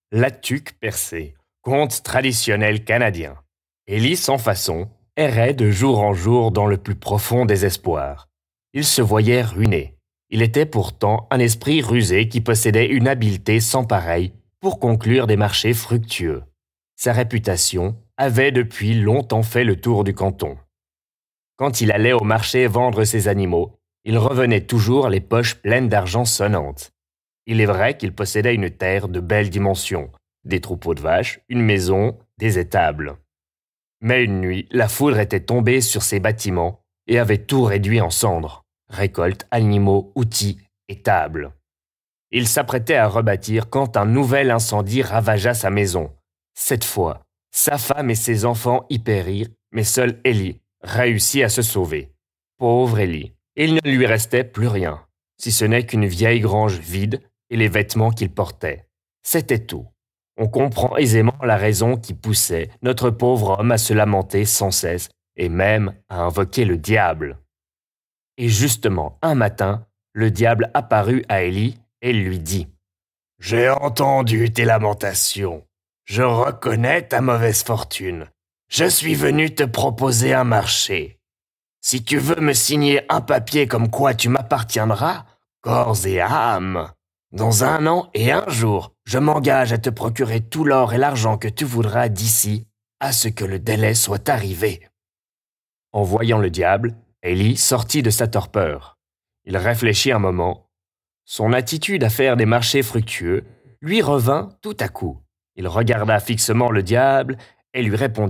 La tuque percée, conte traditionnel canadien. Élie, sans façon, errait de jour en jour dans le plus profond désespoir. Il se voyait ruiné. Il était pourtant un esprit rusé qui possédait une habileté sans pareille pour conclure des marchés fructueux. Sa réputation avait depuis longtemps fait le tour du canton. Quand il allait au marché vendre ses animaux, il revenait toujours les poches pleines d'argent sonnantes. Il est vrai qu'il possédait une terre de belles dimensions, des troupeaux de vaches, une maison, des étables. Mais une nuit, la foudre était tombée sur ses bâtiments et avait tout réduit en cendres, récoltes, animaux, outils et tables. Il s'apprêtait à rebâtir quand un nouvel incendie ravagea sa maison. Cette fois, sa femme et ses enfants y périrent, mais seul Élie réussit à se sauver. Pauvre Élie, il ne lui restait plus rien, si ce n'est qu'une vieille grange vide et les vêtements qu'il portait. C'était tout. On comprend aisément la raison qui poussait notre pauvre homme à se lamenter sans cesse et même à invoquer le diable. Et justement, un matin, le diable apparut à Élie et lui dit : « J'ai entendu tes lamentations. Je reconnais ta mauvaise fortune. Je suis venu te proposer un marché. Si tu veux me signer un papier comme quoi tu m'appartiendras, corps et âme, dans 1 an et 1 jour, je m'engage à te procurer tout l'or et l'argent que tu voudras d'ici à ce que le délai soit arrivé. » En voyant le diable, Élie sortit de sa torpeur. Il réfléchit un moment. Son attitude à faire des marchés fructueux lui revint tout à coup. Il regarda fixement le diable et lui répondit :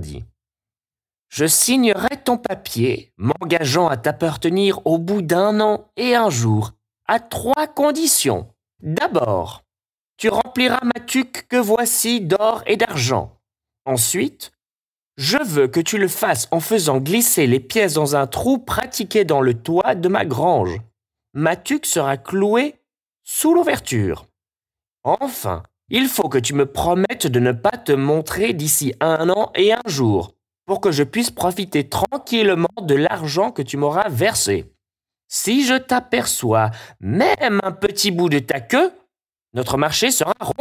« Je signerai ton papier, m'engageant à t'appartenir au bout d'1 an et 1 jour, à 3 conditions. D'abord, tu rempliras ma tuque que voici d'or et d'argent. Ensuite, je veux que tu le fasses en faisant glisser les pièces dans un trou pratiqué dans le toit de ma grange. Ma tuque sera clouée sous l'ouverture. Enfin, il faut que tu me promettes de ne pas te montrer d'ici 1 an et 1 jour, pour que je puisse profiter tranquillement de l'argent que tu m'auras versé. Si je t'aperçois même un petit bout de ta queue, notre marché sera rompu. » »«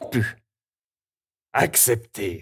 Accepté, »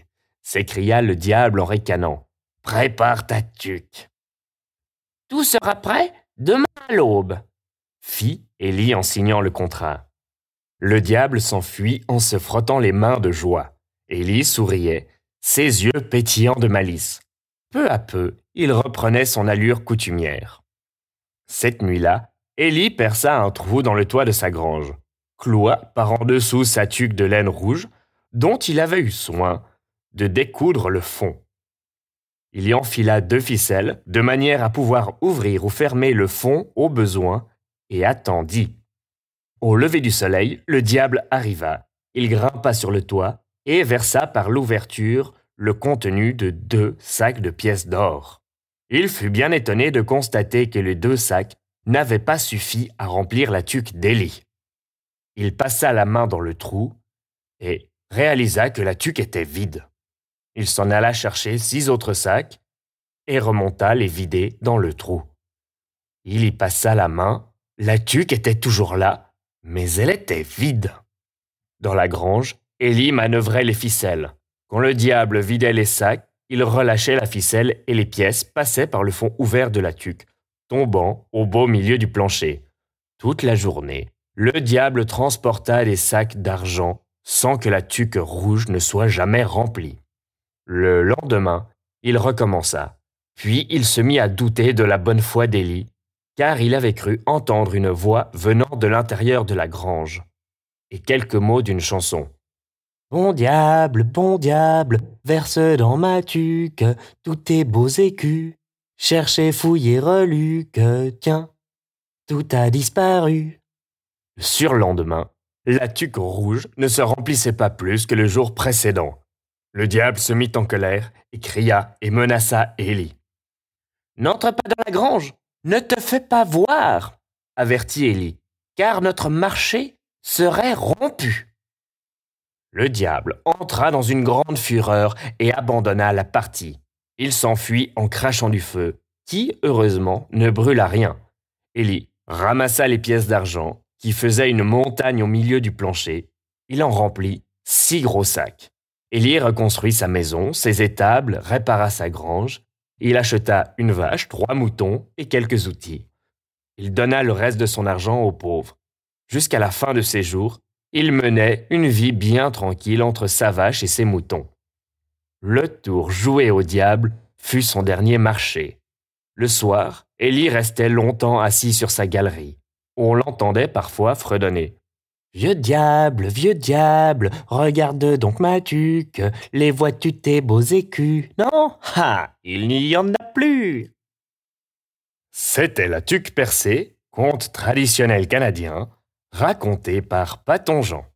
s'écria le diable en ricanant. « Prépare ta tuque. »« Tout sera prêt demain à l'aube, » fit Élie en signant le contrat. Le diable s'enfuit en se frottant les mains de joie. Élie souriait, ses yeux pétillants de malice. Peu à peu, il reprenait son allure coutumière. Cette nuit-là, Élie perça un trou dans le toit de sa grange, cloua par en dessous sa tuque de laine rouge, dont il avait eu soin de découdre le fond. Il y enfila 2 ficelles, de manière à pouvoir ouvrir ou fermer le fond au besoin, et attendit. Au lever du soleil, le diable arriva. Il grimpa sur le toit et versa par l'ouverture le contenu de 2 sacs de pièces d'or. Il fut bien étonné de constater que les 2 sacs n'avaient pas suffi à remplir la tuque d'Élie. Il passa la main dans le trou et réalisa que la tuque était vide. Il s'en alla chercher 6 autres sacs et remonta les vider dans le trou. Il y passa la main, la tuque était toujours là, mais elle était vide. Dans la grange, Élie manœuvrait les ficelles. Quand le diable vidait les sacs, il relâchait la ficelle et les pièces passaient par le fond ouvert de la tuque, tombant au beau milieu du plancher. Toute la journée, le diable transporta des sacs d'argent sans que la tuque rouge ne soit jamais remplie. Le lendemain, il recommença. Puis il se mit à douter de la bonne foi d'Élie, car il avait cru entendre une voix venant de l'intérieur de la grange, et quelques mots d'une chanson. « Bon diable, verse dans ma tuque tous tes beaux écus. Cherche, fouille et reluque, tiens, tout a disparu. » Le surlendemain, la tuque rouge ne se remplissait pas plus que le jour précédent. Le diable se mit en colère et cria et menaça Élie. « N'entre pas dans la grange, ne te fais pas voir, » avertit Élie, « car notre marché serait rompu. » Le diable entra dans une grande fureur et abandonna la partie. Il s'enfuit en crachant du feu, qui, heureusement, ne brûla rien. Élie ramassa les pièces d'argent, qui faisaient une montagne au milieu du plancher. Il en remplit 6 gros sacs. Élie reconstruit sa maison, ses étables, répara sa grange. Il acheta une vache, 3 moutons et quelques outils. Il donna le reste de son argent aux pauvres. Jusqu'à la fin de ses jours, il menait une vie bien tranquille entre sa vache et ses moutons. Le tour joué au diable fut son dernier marché. Le soir, Élie restait longtemps assis sur sa galerie. On l'entendait parfois fredonner. vieux diable, regarde donc ma tuque, les vois-tu tes beaux écus? Non, il n'y en a plus. C'était la tuque percée, conte traditionnel canadien, raconté par Paton Jean.